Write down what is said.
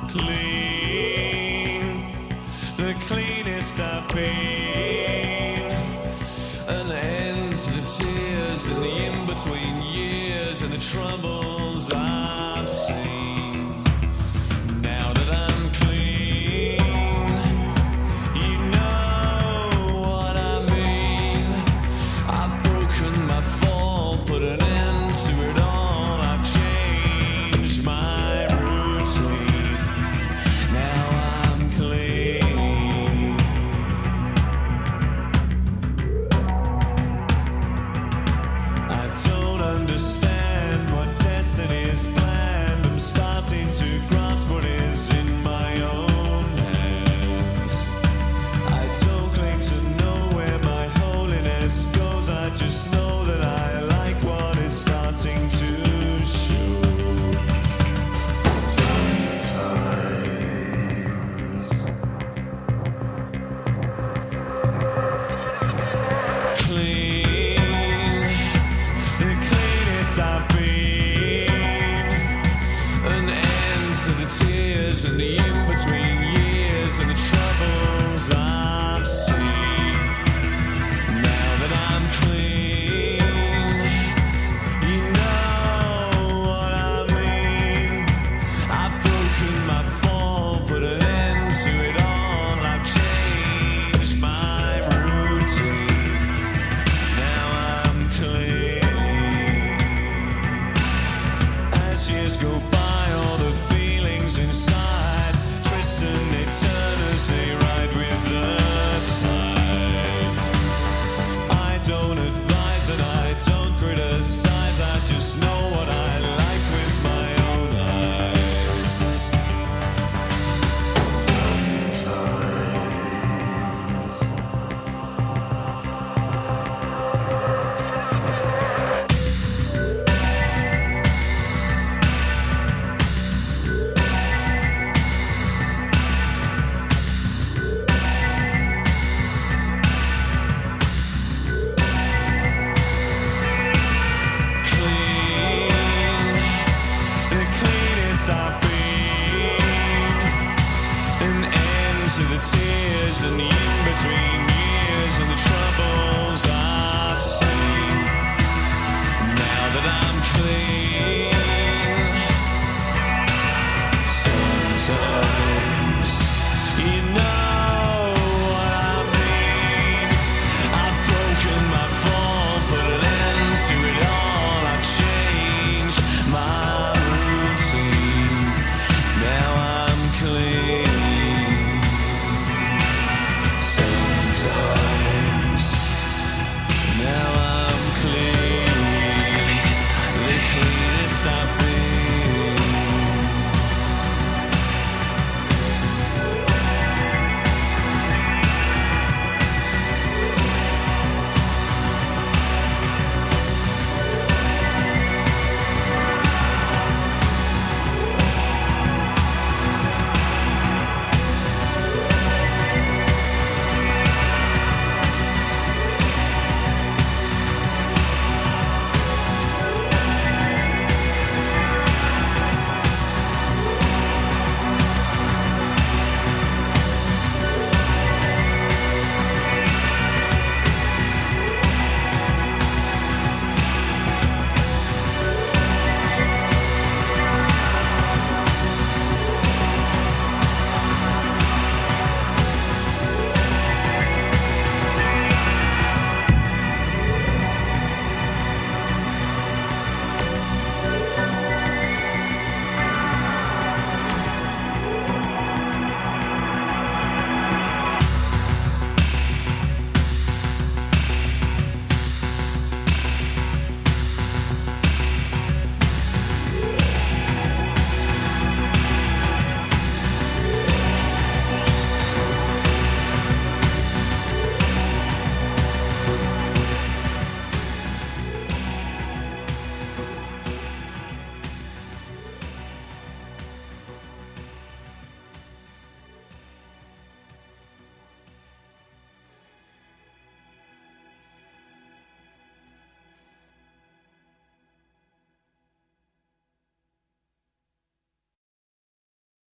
clean, the cleanest I've been. An end to the tears and the in-between years and the troubles I've seen. Now that I'm clean, you know what I mean. I've broken my fall, put an end to it all. I've changed my routine. Now I'm clean. I don't understand what destiny's planned. I'm starting to grasp what is in my own hands. I don't claim to know where my holiness goes. I just know that I like what is starting to show. Sometimes clean, the cleanest I've been. An end to the tears and the in-between years and the troubles I've seen. Now that I'm clean, you know what I mean. I've broken my fall, put an end to it all. I've changed my routine. Now I'm clean. As years go by, all the feelings inside